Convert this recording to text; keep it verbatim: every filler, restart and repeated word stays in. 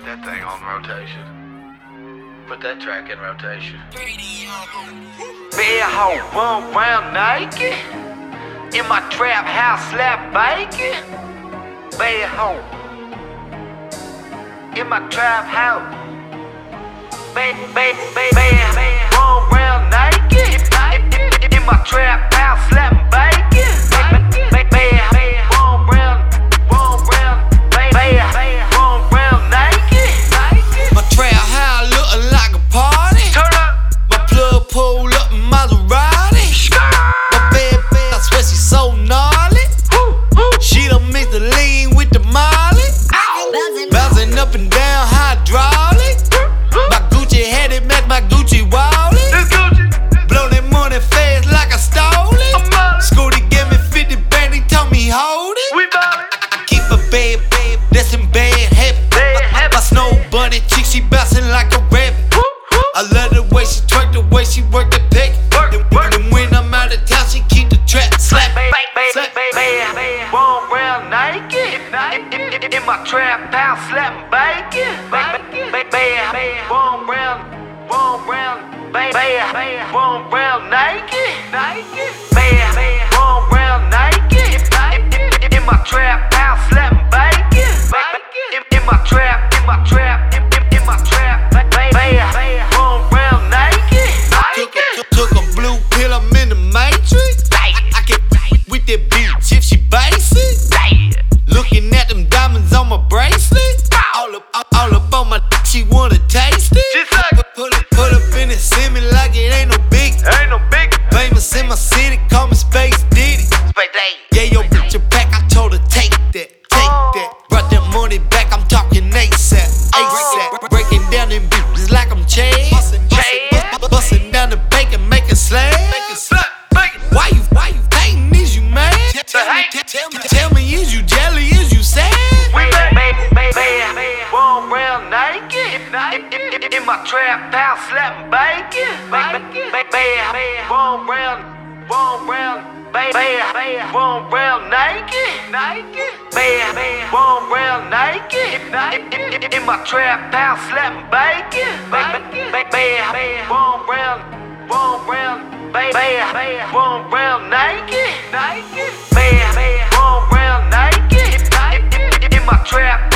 that thing on rotation. Put that track in rotation. Bad hoe run round naked. In my trap house slap bacon. Bad hoe. In my trap house. Bad, bad, bad, bad, run round naked. In my trap house slap bacon. Bad, bad, bad, run round, run round, bad, bad, run round naked. My trap house looking like a party. Turn up. My plug pull up in Maserati. My bad bitch, I swear she so gnarly. She done mix the lean with the molly. Bouncing up and down hydraulic. My Gucci had it match my Gucci wallet. Blow that money fast like I stole it. Scooty gave me fifty bang, he told me hold it. We bout it. I keep a bad babe, that's some bad habit. My snow bunny chick, she bouncing like a rabbit. I love the way she twerk, the way she work the pick. And when I'm out of town, she keep the trap slap. Slap, run round naked. In my trap house slapping bacon. Run round, run round, run round naked. Run round naked. In my trap house slapping bacon. In my trap, in my trap, in my trap. Run round naked. Took a, took a blue pill, I'm in the matrix. I, I can with that bitch if she basic. Looking at them diamonds on my bracelet. All up, all up on my dick, she wanna taste it. Put it, put up in it, send me like it ain't no big. Ain't no big. Famous in my city, call me Space Diddy. Yeah, yo, bitch, your back, I told her take that, take that. Brought that money back, I'm talking ASAP, ASAP. Breaking down them bitches like I'm Chad. Busting down the bacon, making slab. Why you, why you hating? Is you mad? Tell me, tell me, tell me, is you jelly? Is you sad? Run round naked. In my trap house slapping bacon. Run round, run round, run round naked. Run round naked. In my trap house slapping bacon. Run round, run round, run round naked. Run round naked. In my trap